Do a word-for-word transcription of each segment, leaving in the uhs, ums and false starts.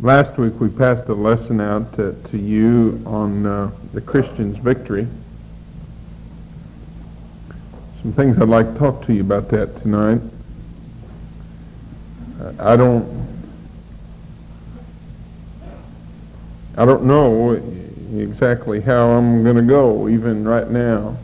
Last week we passed a lesson out to, to you on uh, the Christian's victory. Some things I'd like to talk to you about that tonight. Uh, I don't I don't know exactly how I'm going to go even right now.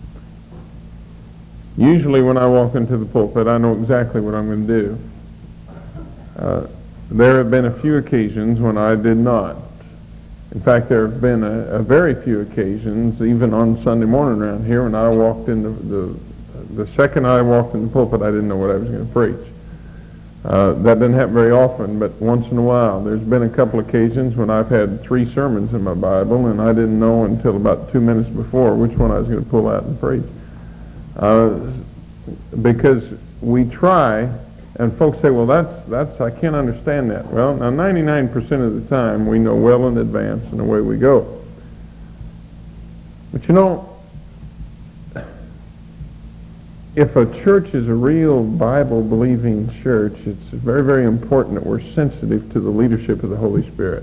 Usually when I walk into the pulpit, I know exactly what I'm going to do. Uh, there have been a few occasions when I did not. In fact, there have been a, a very few occasions, even on Sunday morning around here, when I walked in the, the, the second I walked in the pulpit, I didn't know what I was going to preach. Uh, that doesn't happen very often, but once in a while. There's been a couple occasions when I've had three sermons in my Bible, and I didn't know until about two minutes before which one I was going to pull out and preach. Uh, because we try, and folks say, well, that's, that's, I can't understand that. Well, now ninety-nine percent of the time we know well in advance, and away we go. But you know, if a church is a real Bible-believing church, it's very, very important that we're sensitive to the leadership of the Holy Spirit.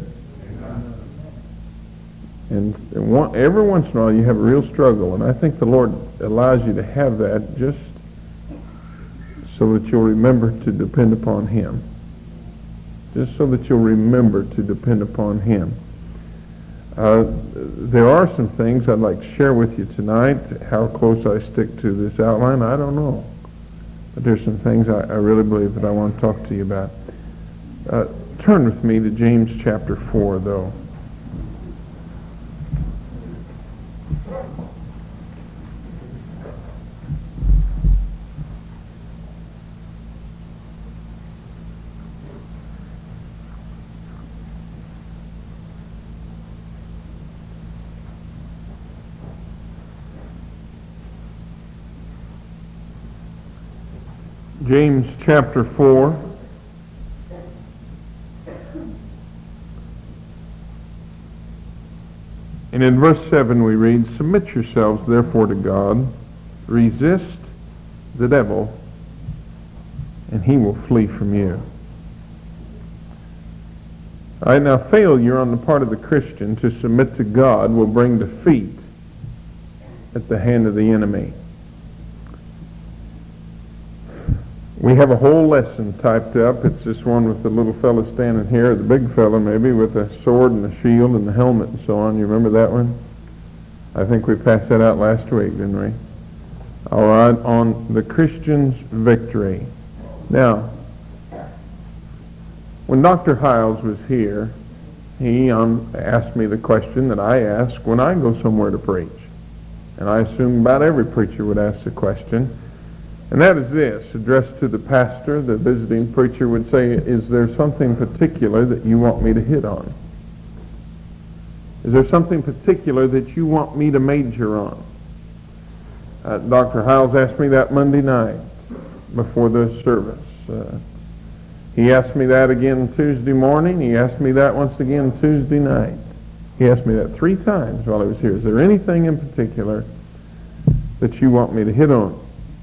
And, and one, every once in a while you have a real struggle, and I think the Lord allows you to have that just so that you'll remember to depend upon Him. Just so that you'll remember to depend upon Him. Uh, there are some things I'd like to share with you tonight. How close I stick to this outline, I don't know. But there's some things I, I really believe that I want to talk to you about. Uh, turn with me to James chapter four, though. James chapter four. And in verse seven we read, "Submit yourselves therefore to God, resist the devil, and he will flee from you." All right, now failure on the part of the Christian to submit to God will bring defeat at the hand of the enemy. We have a whole lesson typed up. It's this one with the little fella standing here, the big fella maybe, with a sword and a shield and the helmet and so on. You remember that one? I think we passed that out last week, didn't we? All right, on the Christian's victory. Now, when Doctor Hiles was here, he um, asked me the question that I ask when I go somewhere to preach. And I assume about every preacher would ask the question. And that is this, addressed to the pastor. The visiting preacher would say, is there something particular that you want me to hit on? Is there something particular that you want me to major on? Uh, Doctor Hiles asked me that Monday night before the service. Uh, he asked me that again Tuesday morning. He asked me that once again Tuesday night. He asked me that three times while he was here. Is there anything in particular that you want me to hit on?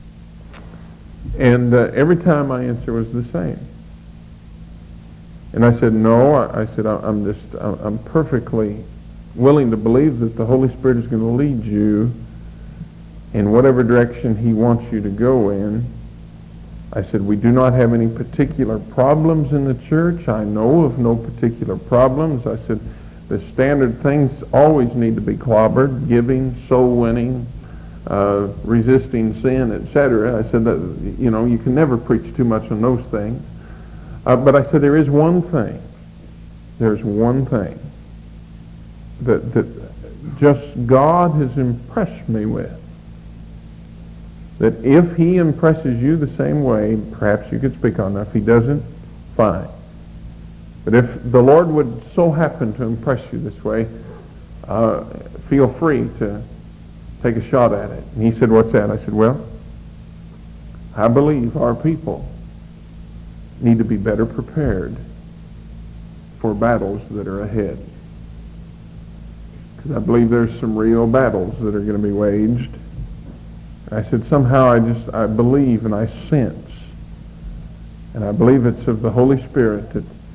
And uh, every time my answer was the same. And I said, no, I, I said, I'm just, I'm perfectly willing to believe that the Holy Spirit is going to lead you in whatever direction He wants you to go in. I said, we do not have any particular problems in the church. I know of no particular problems. I said, the standard things always need to be clobbered: giving, soul winning, Uh, resisting sin, et cetera. I said that, you know, you can never preach too much on those things. Uh, but I said there is one thing. There's one thing that that just God has impressed me with. That if He impresses you the same way, perhaps you could speak on that. If He doesn't, fine. But if the Lord would so happen to impress you this way, uh, feel free to take a shot at it. And he said, what's that? I said, well, I believe our people need to be better prepared for battles that are ahead. Because I believe there's some real battles that are going to be waged. I said, somehow I just, I believe and I sense, and I believe it's of the Holy Spirit, that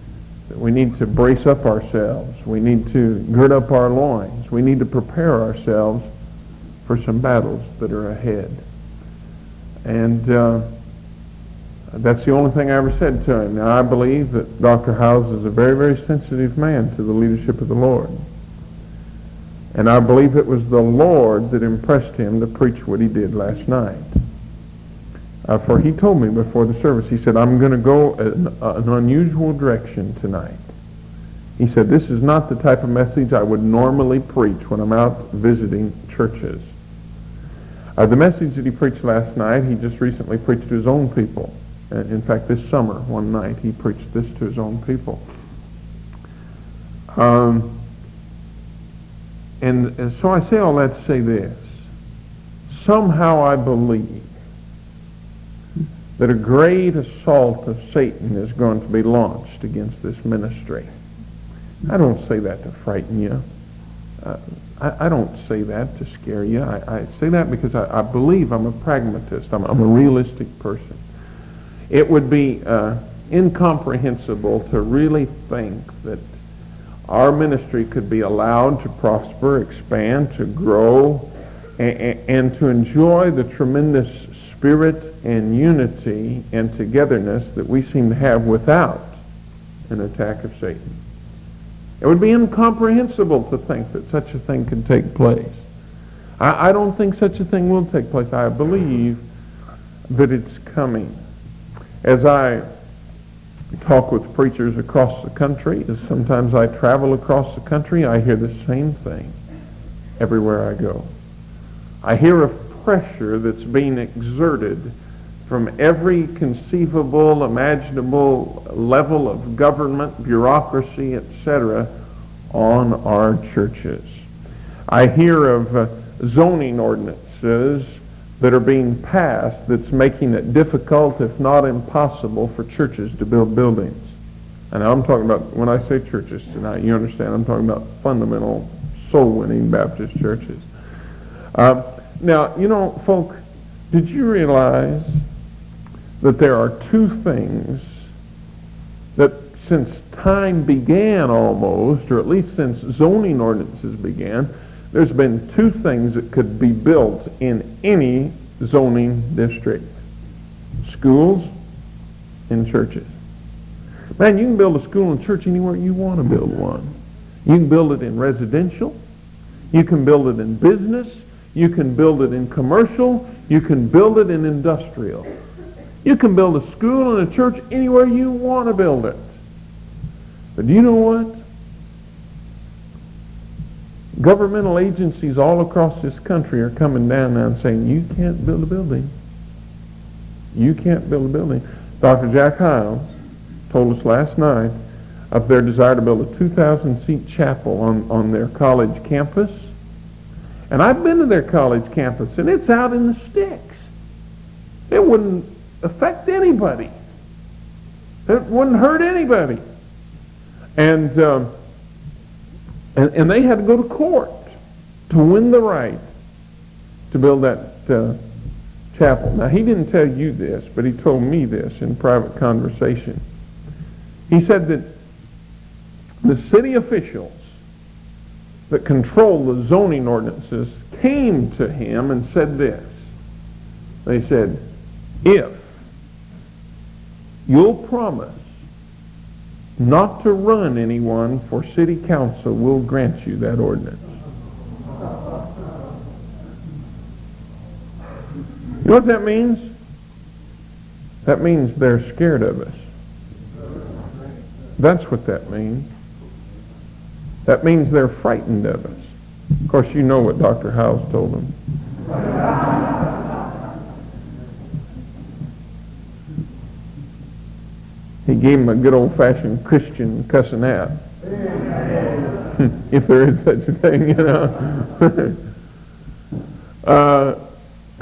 that we need to brace up ourselves. We need to gird up our loins. We need to prepare ourselves for some battles that are ahead. And uh, that's the only thing I ever said to him. Now, I believe that Doctor Howes is a very, very sensitive man to the leadership of the Lord. And I believe it was the Lord that impressed him to preach what he did last night. Uh, for he told me before the service, he said, I'm going to go an, an unusual direction tonight. He said, this is not the type of message I would normally preach when I'm out visiting churches. Uh, the message that he preached last night, he just recently preached to his own people. Uh, in fact, this summer, one night, he preached this to his own people. Um... And, and so I say all that to say this. Somehow I believe that a great assault of Satan is going to be launched against this ministry. I don't say that to frighten you. Uh, I, I don't say that to scare you. I, I say that because I, I believe I'm a pragmatist. I'm, I'm a realistic person. It would be uh, incomprehensible to really think that our ministry could be allowed to prosper, expand, to grow, and, and to enjoy the tremendous spirit and unity and togetherness that we seem to have without an attack of Satan. It would be incomprehensible to think that such a thing could take place. I, I don't think such a thing will take place. I believe that it's coming. As I talk with preachers across the country, as sometimes I travel across the country, I hear the same thing everywhere I go. I hear of pressure that's being exerted from every conceivable, imaginable level of government, bureaucracy, et cetera, on our churches. I hear of uh, zoning ordinances that are being passed that's making it difficult, if not impossible, for churches to build buildings. And I'm talking about, when I say churches tonight, you understand, I'm talking about fundamental, soul-winning Baptist churches. Uh, now, you know, folk, did you realize that there are two things that since time began almost, or at least since zoning ordinances began, there's been two things that could be built in any zoning district: schools and churches. Man, you can build a school and church anywhere you want to build one. You can build it in residential. You can build it in business. You can build it in commercial. You can build it in industrial. You can build a school and a church anywhere you want to build it. But do you know what? Governmental agencies all across this country are coming down now and saying, you can't build a building. You can't build a building. Doctor Jack Hiles told us last night of their desire to build a two thousand seat chapel on, on their college campus. And I've been to their college campus, and it's out in the sticks. It wouldn't affect anybody. It wouldn't hurt anybody. And... Um, And, and they had to go to court to win the right to build that uh, chapel. Now, he didn't tell you this, but he told me this in private conversation. He said that the city officials that control the zoning ordinances came to him and said this. They said, if you'll promise not to run anyone for city council, we'll grant you that ordinance. You know what that means? That means they're scared of us. That's what that means. That means they're frightened of us. Of course, you know what Doctor Howes told them. He gave him a good old-fashioned Christian cussing out. If there is such a thing, you know. uh,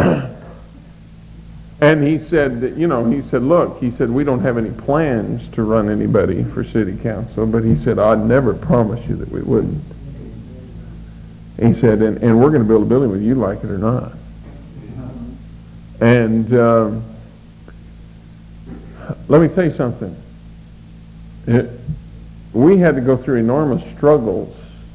and he said, that, you know, he said, look, he said, we don't have any plans to run anybody for city council, but he said, I'd never promise you that we wouldn't. He said, and, and we're going to build a building whether you like it or not. And... Um, Let me tell you something. It, we had to go through enormous struggles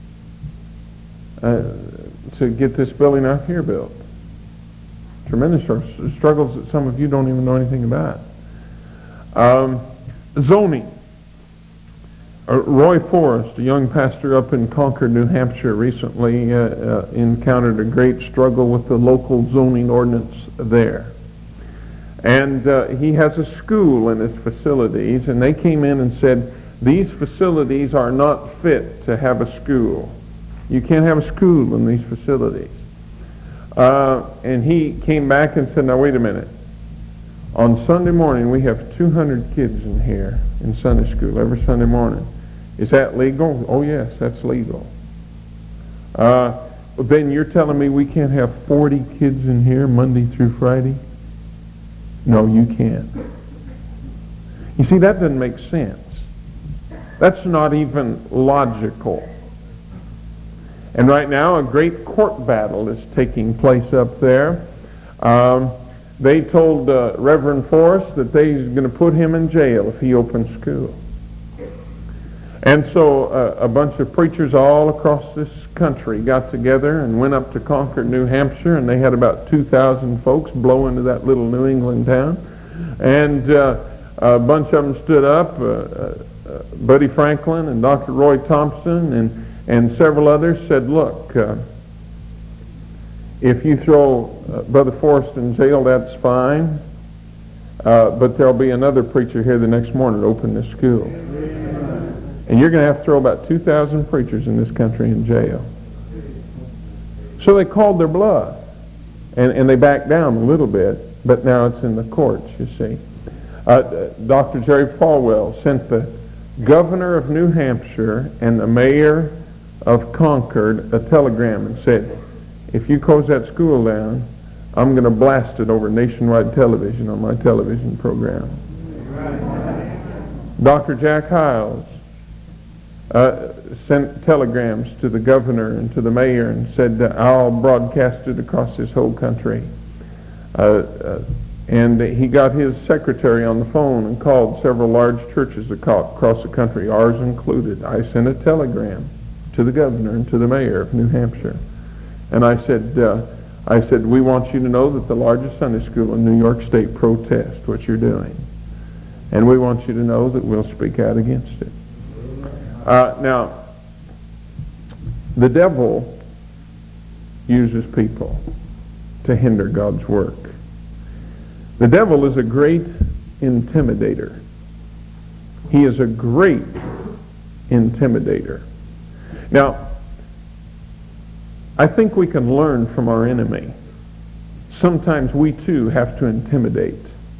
uh, to get this building out here built. Tremendous struggles that some of you don't even know anything about. Um, zoning. Uh, Roy Forrest, a young pastor up in Concord, New Hampshire, recently uh, uh, encountered a great struggle with the local zoning ordinance there. And uh, he has a school in his facilities, and they came in and said, these facilities are not fit to have a school. You can't have a school in these facilities. Uh, and he came back and said, now wait a minute. On Sunday morning, we have two hundred kids in here in Sunday school every Sunday morning. Is that legal? Oh, yes, that's legal. Uh, then you're telling me we can't have forty kids in here Monday through Friday? No, you can't. You see, that doesn't make sense. That's not even logical. And right now, a great court battle is taking place up there. Um, they told uh, Reverend Forrest that they're going to put him in jail if he opens school. And so uh, a bunch of preachers all across this country got together and went up to Concord, New Hampshire, and they had about two thousand folks blow into that little New England town. And uh, a bunch of them stood up, uh, uh, Buddy Franklin and Doctor Roy Thompson and And several others said, look, uh, if you throw uh, Brother Forrest in jail, that's fine, uh, but there'll be another preacher here the next morning to open this school. And you're going to have to throw about two thousand preachers in this country in jail. So they called their bluff, and, and they backed down a little bit, but now it's in the courts, you see. Uh, Doctor Jerry Falwell sent the governor of New Hampshire and the mayor of Concord a telegram and said, if you close that school down, I'm going to blast it over nationwide television on my television program. Doctor Jack Hiles uh, sent telegrams to the governor and to the mayor and said, uh, I'll broadcast it across this whole country. Uh, uh, and he got his secretary on the phone and called several large churches across the country, ours included. I sent a telegram to the governor and to the mayor of New Hampshire. And I said, uh, I said, we want you to know that the largest Sunday school in New York State protests what you're doing. And we want you to know that we'll speak out against it. Uh, now, the devil uses people to hinder God's work. The devil is a great intimidator. He is a great intimidator. Now, I think we can learn from our enemy. Sometimes we too have to intimidate.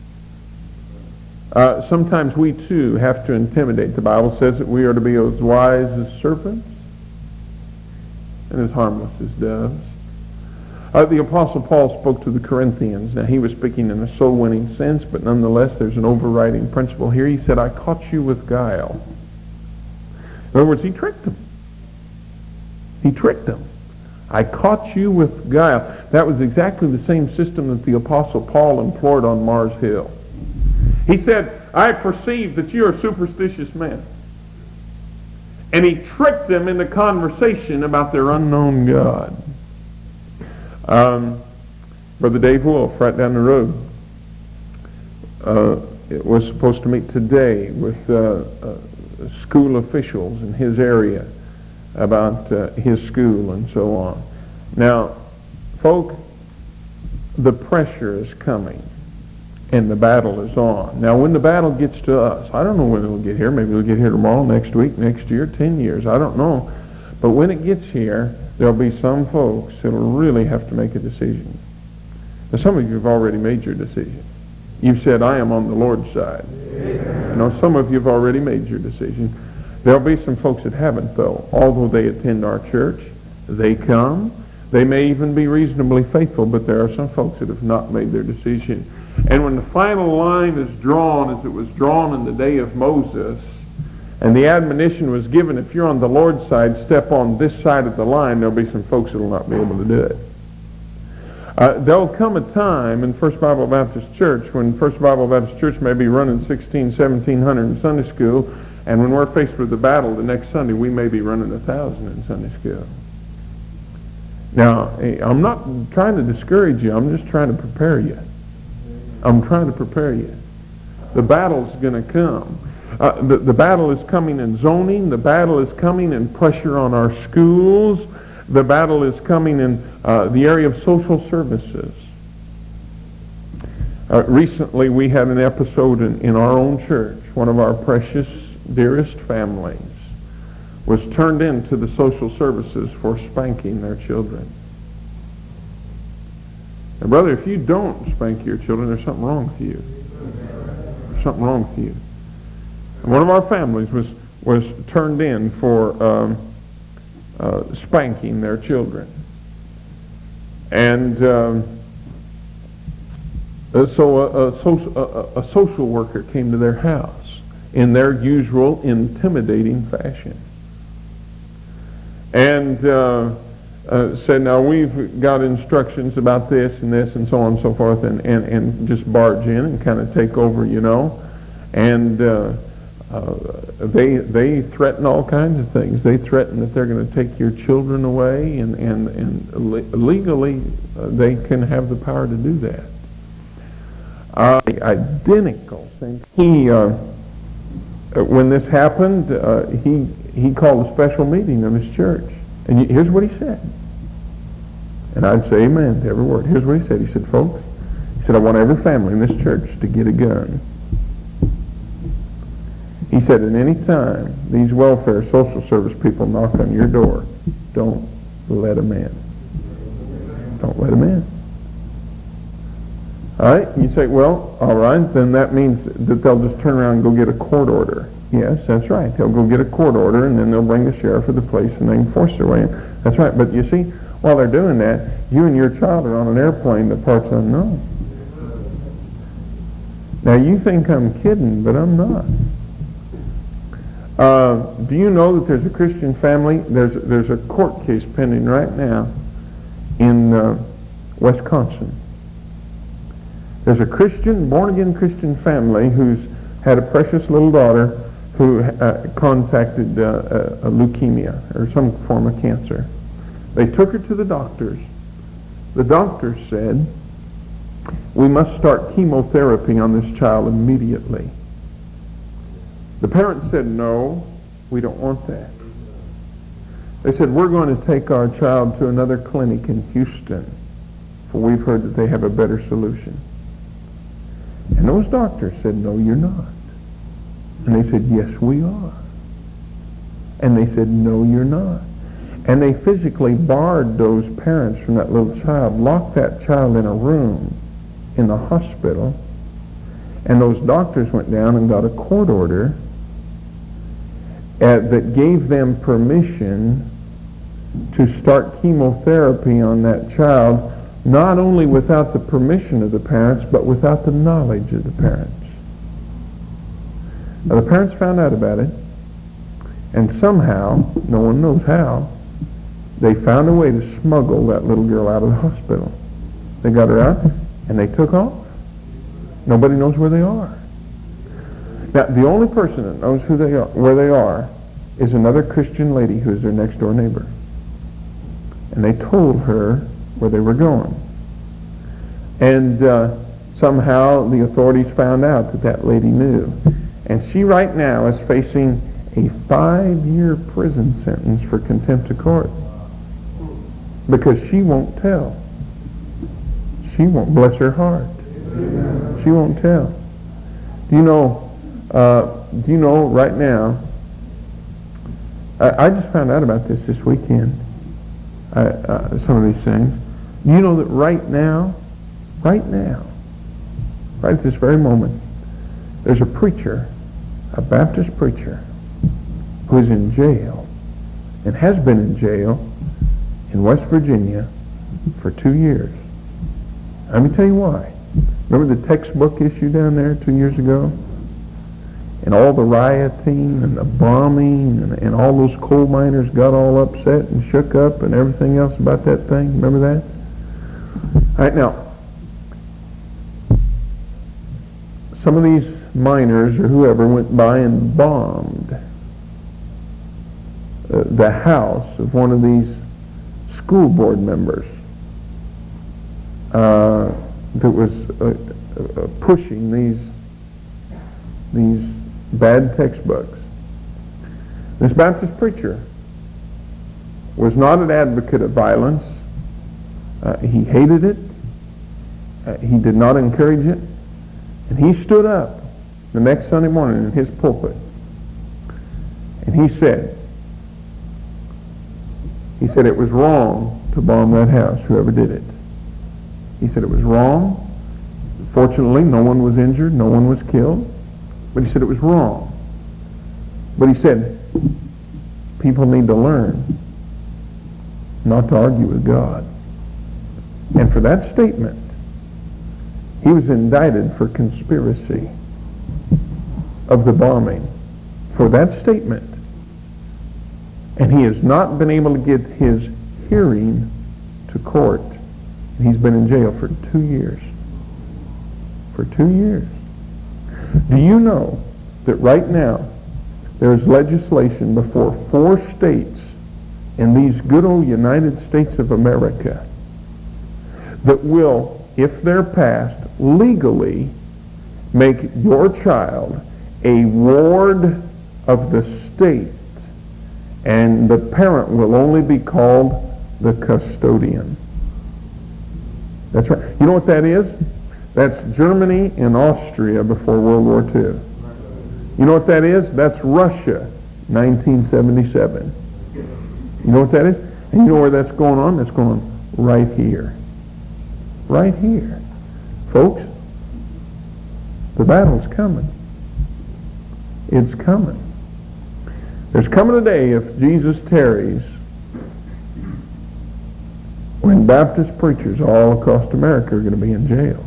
Uh, sometimes we too have to intimidate. The Bible says that we are to be as wise as serpents and as harmless as doves. Uh, the Apostle Paul spoke to the Corinthians. Now, he was speaking in a soul-winning sense, but nonetheless, there's an overriding principle here. He said, I caught you with guile. In other words, he tricked them. He tricked them. I caught you with guile. That was exactly the same system that the Apostle Paul employed on Mars Hill. He said, I perceive that you are superstitious men. And he tricked them into conversation about their unknown God. Um, Brother Dave Wolf, right down the road, uh, was supposed to meet today with uh, uh, school officials in his area about uh, his school and so on. Now, folk, the pressure is coming and the battle is on. Now, when the battle gets to us, I don't know when it'll get here. Maybe it'll get here tomorrow, next week, next year, ten years. I don't know. But when it gets here, there'll be some folks that'll really have to make a decision. Now, some of you have already made your decision. You've said, I am on the Lord's side. You know, some of you have already made your decision. There'll be some folks that haven't, though. Although they attend our church, they come. They may even be reasonably faithful, but there are some folks that have not made their decision. And when the final line is drawn, as it was drawn in the day of Moses, and the admonition was given, if you're on the Lord's side, step on this side of the line, there'll be some folks that will not be able to do it. Uh, there'll come a time in First Bible Baptist Church when First Bible Baptist Church may be running sixteen, seventeen hundred in Sunday school, And when we're faced with the battle the next Sunday, we may be running a thousand in Sunday school. Now, I'm not trying to discourage you. I'm just trying to prepare you. I'm trying to prepare you. The battle's going to come. Uh, the, the battle is coming in zoning. The battle is coming in pressure on our schools. The battle is coming in uh, the area of social services. Uh, recently, we had an episode in, in our own church. One of our precious, dearest families was turned into the social services for spanking their children. And brother, if you don't spank your children, there's something wrong with you. There's something wrong with you. And one of our families was was turned in for um, uh, spanking their children. And um, so a, a, social, a, a social worker came to their house in their usual intimidating fashion. And uh, uh, said, now we've got instructions about this and this and so on and so forth, and, and, and just barge in and kind of take over, you know. And uh, uh, they they threaten all kinds of things. They threaten that they're going to take your children away, and, and, and legally uh, they can have the power to do that. Uh, identical thing. He, uh, when this happened, uh, he he called a special meeting of his church. And here's what he said. And I'd say amen to every word. Here's what he said. He said, folks, he said, I want every family in this church to get a gun. He said, at any time these welfare social service people knock on your door, don't let them in. Don't let them in. All right? You say, well, all right, then that means that they'll just turn around and go get a court order. Yes, that's right. They'll go get a court order, and then they'll bring the sheriff of the place, and they can force their way in. That's right. But you see, while they're doing that, you and your child are on an airplane that part's unknown. Now, you think I'm kidding, but I'm not. Uh, do you know that there's a Christian family? There's there's a court case pending right now in uh, Wisconsin. There's a Christian, born-again Christian family who's had a precious little daughter who uh, contacted uh, a, a leukemia or some form of cancer. They took her to the doctors. The doctors said, we must start chemotherapy on this child immediately. The parents said, no, we don't want that. They said, we're going to take our child to another clinic in Houston, for we've heard that they have a better solution. And those doctors said, no, you're not. And they said, yes, we are. And they said, no, you're not. And they physically barred those parents from that little child, locked that child in a room in the hospital, and those doctors went down and got a court order uh, that gave them permission to start chemotherapy on that child, not only without the permission of the parents, but without the knowledge of the parents. Now, the parents found out about it, and somehow, no one knows how, they found a way to smuggle that little girl out of the hospital. They got her out, and they took off. Nobody knows where they are. Now, the only person that knows who they are, where they are is another Christian lady who is their next-door neighbor. And they told her where they were going. And uh, somehow the authorities found out that that lady knew. And she right now is facing a five-year prison sentence for contempt of court. Because she won't tell. She won't, bless her heart. She won't tell. Do you know, uh, do you know right now, I, I just found out about this this weekend, I, uh, some of these things. Do you know that right now, right now, right at this very moment, there's a preacher, a Baptist preacher, who is in jail, and has been in jail in West Virginia for two years. Let me tell you why. Remember the textbook issue down there two years ago? And all the rioting and the bombing and, and all those coal miners got all upset and shook up and everything else about that thing. Remember that? All right, now, some of these miners or whoever went by and bombed uh, the house of one of these school board members uh, that was uh, uh, pushing these these bad textbooks. This Baptist preacher was not an advocate of violence. Uh, he hated it. Uh, he did not encourage it. And he stood up the next Sunday morning in his pulpit and he said, he said it was wrong to bomb that house, whoever did it. He said it was wrong. Fortunately, no one was injured, no one was killed. But he said it was wrong. But he said, people need to learn not to argue with God. And for that statement, he was indicted for conspiracy of the bombing. For that statement. And he has not been able to get his hearing to court. And he's been in jail for two years. For two years. Do you know that right now there is legislation before four states in these good old United States of America that will, if they're passed, legally make your child a ward of the state, and the parent will only be called the custodian. That's right. You know what that is? That's Germany and Austria before World War Two. You know what that is? That's Russia, nineteen seventy-seven. You know what that is? And you know where that's going on? That's going on right here. Right here. Folks, the battle's coming. It's coming. There's coming a day, if Jesus tarries, when Baptist preachers all across America are going to be in jail.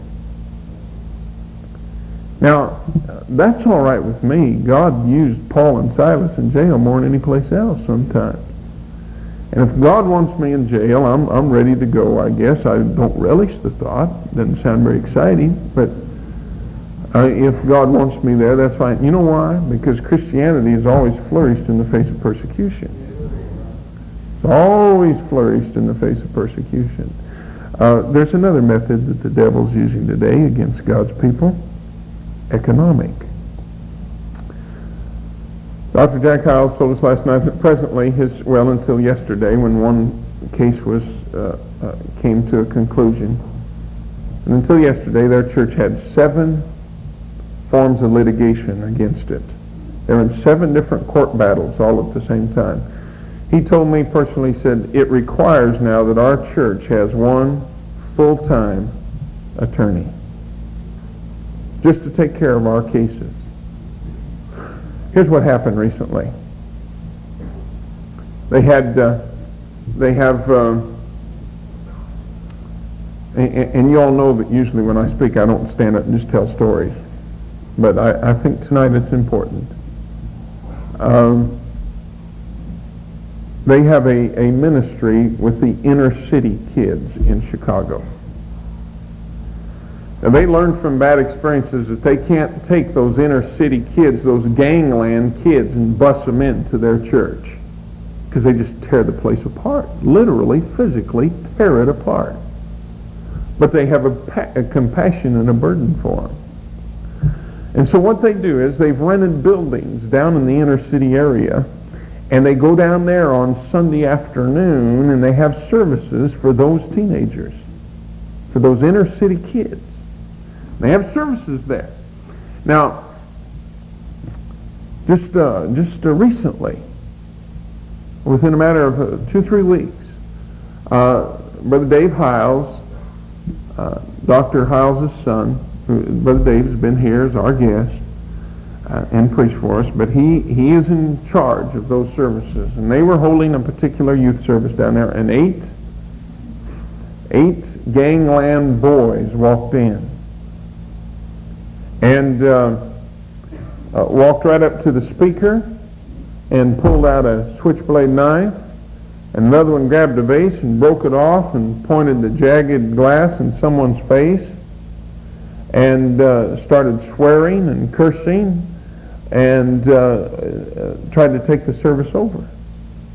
Now, that's all right with me. God used Paul and Silas in jail more than any place else sometimes. And if God wants me in jail, I'm I'm ready to go, I guess. I don't relish the thought. Doesn't sound very exciting. But uh, if God wants me there, that's fine. You know why? Because Christianity has always flourished in the face of persecution. It's always flourished in the face of persecution. Uh, there's another method that the devil's using today against God's people. Economic. Doctor Jack Hyles told us last night that presently his, well, until yesterday when one case was uh, uh, came to a conclusion, and until yesterday their church had seven forms of litigation against it. They're in seven different court battles all at the same time. He told me personally, he said, it requires now that our church has one full-time attorney just to take care of our cases. Here's what happened recently. They had, uh, they have, uh, and, and you all know that usually when I speak I don't stand up and just tell stories. But I, I think tonight it's important. Um, they have a, a ministry with the inner city kids in Chicago. And they learned from bad experiences that they can't take those inner city kids, those gangland kids, and bus them into their church. Because they just tear the place apart. Literally, physically tear it apart. But they have a, pa- a compassion and a burden for them. And so what they do is they've rented buildings down in the inner city area, and they go down there on Sunday afternoon and they have services for those teenagers, for those inner city kids. They have services there. Now, just uh, just uh, recently, within a matter of uh, two, three weeks, uh, Brother Dave Hyles, uh, Doctor Hyles' son, who, Brother Dave has been here as our guest uh, and preached for us, but he, he is in charge of those services. And they were holding a particular youth service down there, and eight, eight gangland boys walked in. And uh, uh, walked right up to the speaker and pulled out a switchblade knife. And another one grabbed a vase and broke it off and pointed the jagged glass in someone's face and uh, started swearing and cursing and uh, uh, tried to take the service over.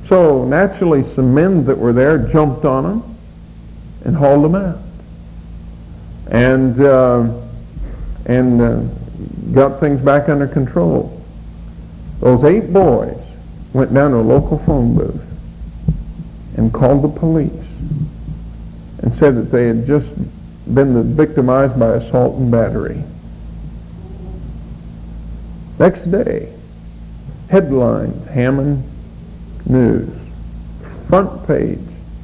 So naturally some men that were there jumped on them and hauled them out. And, uh, and uh, got things back under control. Those eight boys went down to a local phone booth and called the police and said that they had just been victimized by assault and battery. Next day, headlines, Hammond News, front page.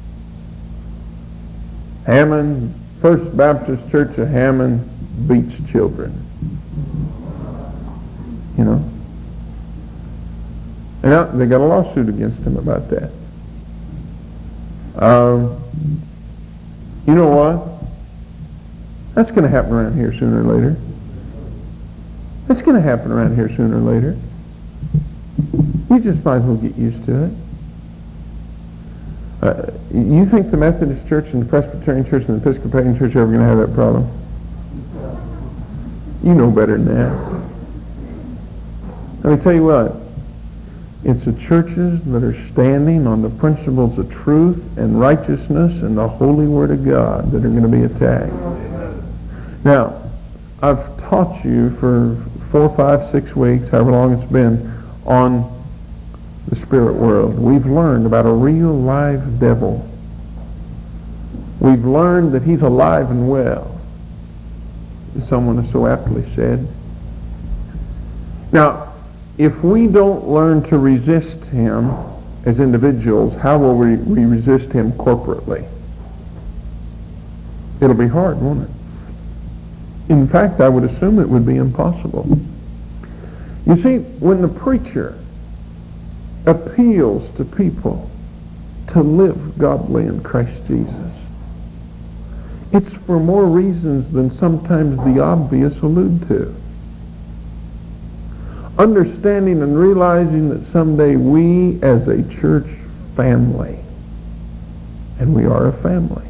Hammond, First Baptist Church of Hammond beats children. You know? And now they got a lawsuit against him about that. Um, you know what? That's going to happen around here sooner or later. It's going to happen around here sooner or later. You just might as well get used to it. Uh, you think the Methodist Church and the Presbyterian Church and the Episcopalian Church are ever going to have that problem? You know better than that. Let me tell you what. It's the churches that are standing on the principles of truth and righteousness and the holy Word of God that are going to be attacked. Now, I've taught you for four, five, six weeks, however long it's been, on the spirit world. We've learned about a real live devil. We've learned that he's alive and well, as someone has so aptly said. Now, if we don't learn to resist him as individuals, how will we, we resist him corporately? It'll be hard, won't it? In fact, I would assume it would be impossible. You see, when the preacher appeals to people to live godly in Christ Jesus, it's for more reasons than sometimes the obvious allude to. Understanding and realizing that someday we as a church family, and we are a family,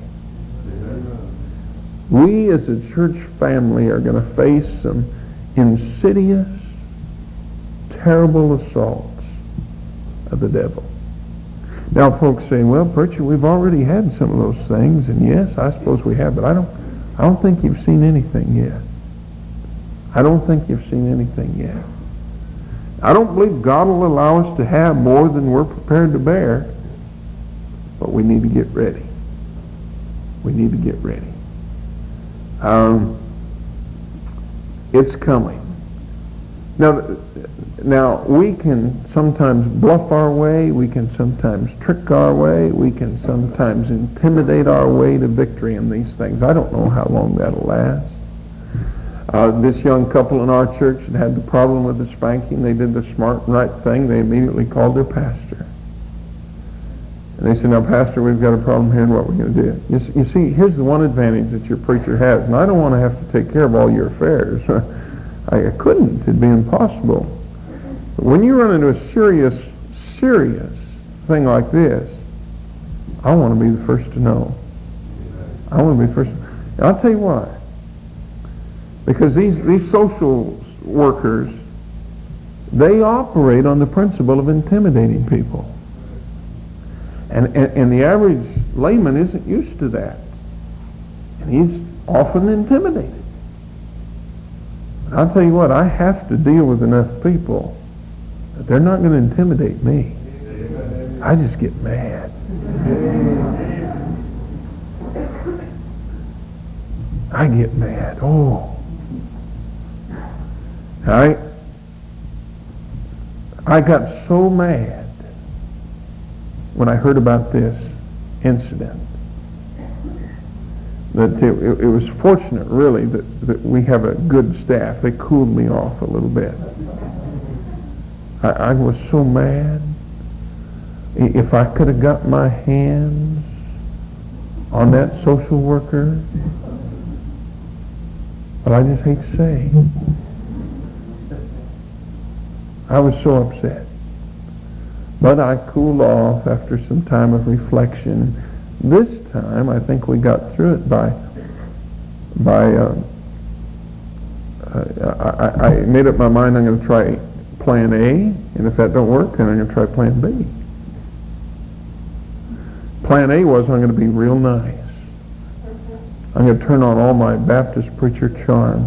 we as a church family are going to face some insidious, terrible assaults of the devil. Now folks say, well, preacher, we've already had some of those things, and yes, I suppose we have, but I don't, I don't think you've seen anything yet. I don't think you've seen anything yet. I don't believe God will allow us to have more than we're prepared to bear, but we need to get ready. We need to get ready. Um, it's coming. Now, now we can sometimes bluff our way, we can sometimes trick our way, we can sometimes intimidate our way to victory in these things. I don't know how long that'll last. Uh, this young couple in our church had had the problem with the spanking. They did the smart and right thing. They immediately called their pastor. And they said, now, Pastor, we've got a problem here, and what we're going to do. You, you see, here's the one advantage that your preacher has, and I don't want to have to take care of all your affairs. I, I couldn't. It'd be impossible. But when you run into a serious, serious thing like this, I want to be the first to know. I want to be the first. And I'll tell you why. Because these, these social workers, they operate on the principle of intimidating people. And, and, and the average layman isn't used to that. And he's often intimidated. I'll tell you what, I have to deal with enough people that they're not going to intimidate me. I just get mad. I get mad. Oh. I, I got so mad when I heard about this incident that it, it, it was fortunate, really, that, that we have a good staff. They cooled me off a little bit. I, I was so mad. If I could have got my hands on that social worker, but I just hate to say, I was so upset. But I cooled off after some time of reflection. This time, I think we got through it by, by uh, uh, I, I made up my mind I'm going to try plan A, and if that don't work, then I'm going to try plan B. Plan A was, I'm going to be real nice. I'm going to turn on all my Baptist preacher charm.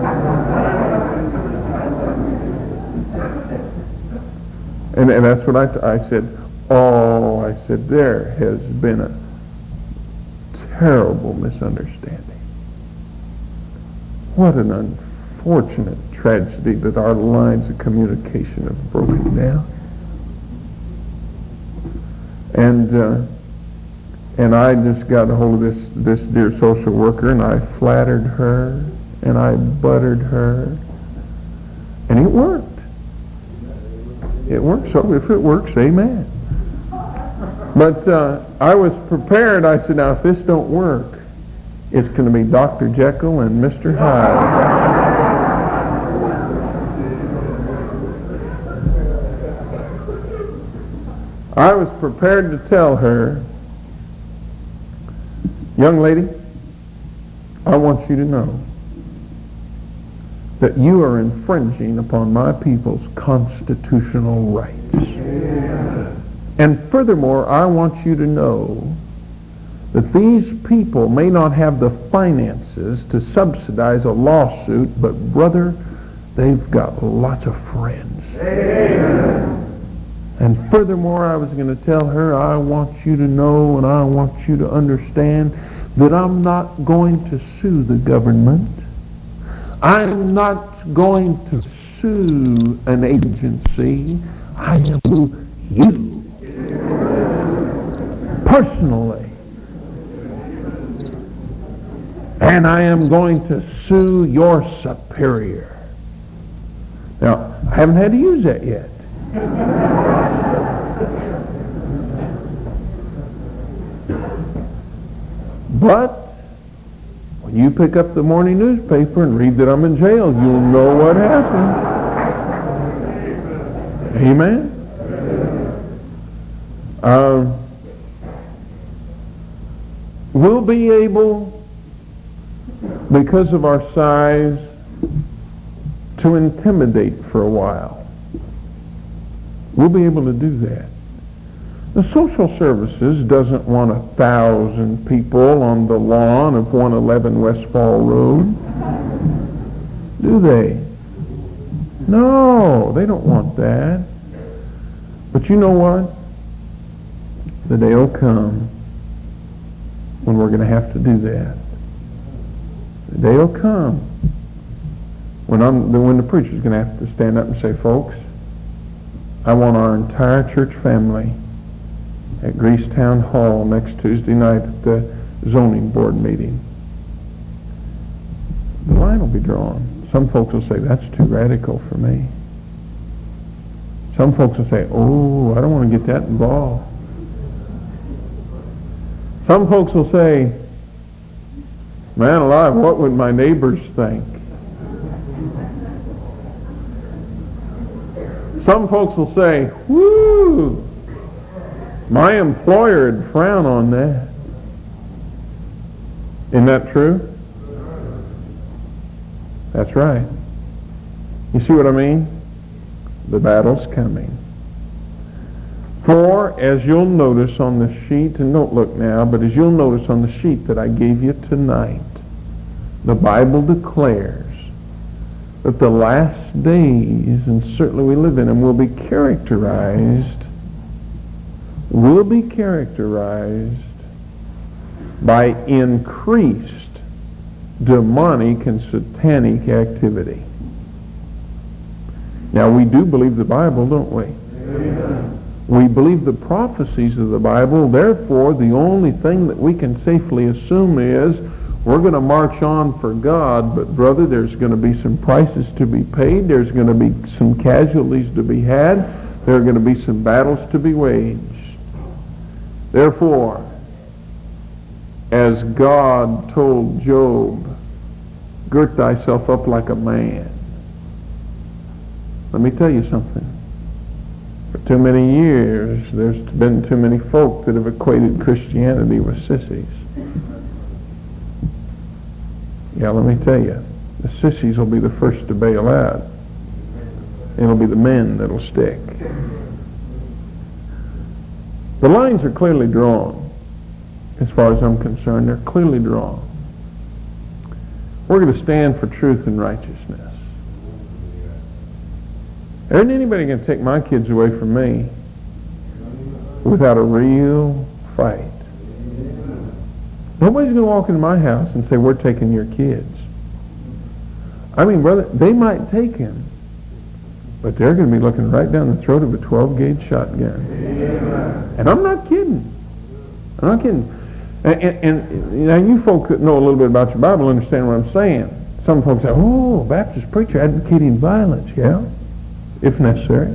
and, and that's what I, t- I said. Oh, I said, there has been a terrible misunderstanding. What an unfortunate tragedy that our lines of communication have broken down. And uh, and I just got a hold of this this dear social worker, and I flattered her, and I buttered her, and it worked. It worked. So if it works, amen. But uh, I was prepared. I said, now if this don't work, it's going to be Doctor Jekyll and Mister Hyde. I was prepared to tell her, young lady, I want you to know that you are infringing upon my people's constitutional rights. And furthermore, I want you to know that these people may not have the finances to subsidize a lawsuit, but brother, they've got lots of friends. Amen. And furthermore, I was going to tell her, I want you to know and I want you to understand that I'm not going to sue the government. I'm not going to sue an agency. I am suing you personally. And I am going to sue your superior. Now, I haven't had to use that yet. But when you pick up the morning newspaper and read that I'm in jail, you'll know what happened. Amen. Uh, we'll be able, because of our size, to intimidate for a while. We'll be able to do that. The social services doesn't want a thousand people on the lawn of one eleven Westfall Road. Do they? No, they don't want that. But you know what? The day will come when we're going to have to do that. The day will come when, I'm, when the preacher's going to have to stand up and say, folks, I want our entire church family at Greasetown Hall next Tuesday night at the zoning board meeting. The line will be drawn. Some folks will say, that's too radical for me. Some folks will say, oh, I don't want to get that involved. Some folks will say, man alive, what would my neighbors think? Some folks will say, whoo, my employer would frown on that. Isn't that true? That's right. You see what I mean? The battle's coming. For, as you'll notice on the sheet, and don't look now, but as you'll notice on the sheet that I gave you tonight, the Bible declares that the last days, and certainly we live in them, will be characterized, will be characterized by increased demonic and satanic activity. Now, we do believe the Bible, don't we? Amen. We believe the prophecies of the Bible. Therefore, the only thing that we can safely assume is we're going to march on for God, but brother, there's going to be some prices to be paid. There's going to be some casualties to be had. There are going to be some battles to be waged. Therefore, as God told Job, girt thyself up like a man. Let me tell you something. For too many years, there's been too many folk that have equated Christianity with sissies. Yeah, let me tell you, the sissies will be the first to bail out. It'll be the men that'll stick. The lines are clearly drawn. as far as I'm concerned. They're clearly drawn. We're going to stand for truth and righteousness. There isn't anybody going to take my kids away from me without a real fight. Nobody's going to walk into my house and say, we're taking your kids. I mean, brother, they might take him, but they're going to be looking right down the throat of a twelve gauge shotgun. And I'm not kidding. I'm not kidding. And, and, and now you folks that know a little bit about your Bible understand what I'm saying. Some folks say, oh, Baptist preacher advocating violence. Yeah, if necessary.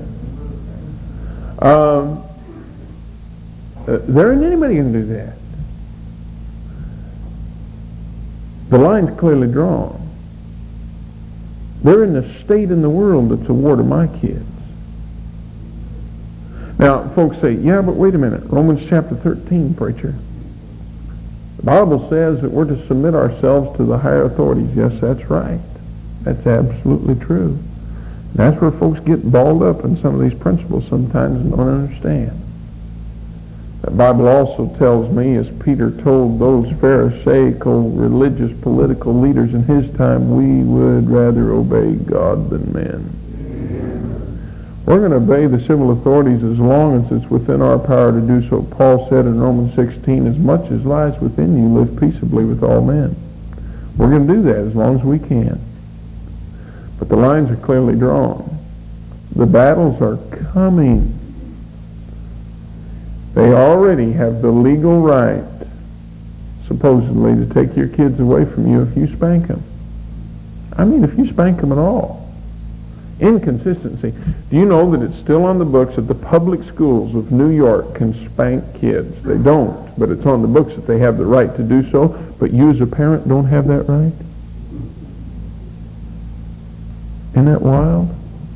Um, uh, there isn't anybody going to do that. The line's clearly drawn. They're in the state in the world that's a war to my kids. Now, folks say, yeah, but wait a minute. Romans chapter thirteen, preacher. The Bible says that we're to submit ourselves to the higher authorities. Yes, that's right. That's absolutely true. And that's where folks get balled up in some of these principles sometimes and don't understand. The Bible also tells me, as Peter told those Pharisaical religious political leaders in his time, we would rather obey God than men. We're going to obey the civil authorities as long as it's within our power to do so. Paul said in Romans sixteen, as much as lies within you, live peaceably with all men. We're going to do that as long as we can. But the lines are clearly drawn. The battles are coming. They already have the legal right, supposedly, to take your kids away from you if you spank them. I mean, if you spank them at all. Inconsistency. Do you know that it's still on the books that the public schools of New York can spank kids? They don't, but it's on the books that they have the right to do so, but you as a parent don't have that right? Isn't that wild?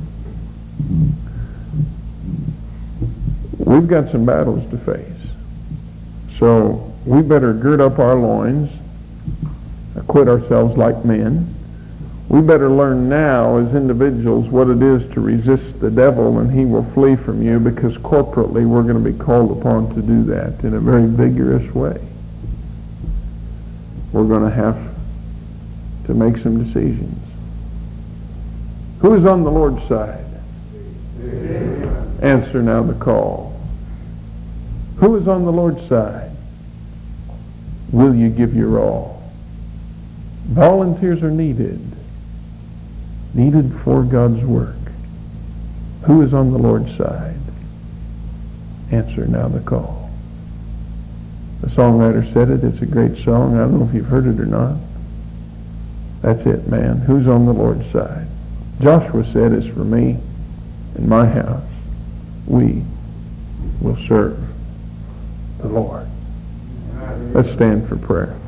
We've got some battles to face. So we better gird up our loins, acquit ourselves like men. We better learn now as individuals what it is to resist the devil, and he will flee from you, because corporately we're going to be called upon to do that in a very vigorous way. We're going to have to make some decisions. Who is on the Lord's side? Amen. Answer now the call. Who is on the Lord's side? Will you give your all? Volunteers are needed. Needed for God's work. Who is on the Lord's side? Answer now the call. The songwriter said it. It's a great song. I don't know if you've heard it or not. That's it, man. Who's on the Lord's side? Joshua said, as for me and my house, we will serve the Lord. Let's stand for prayer.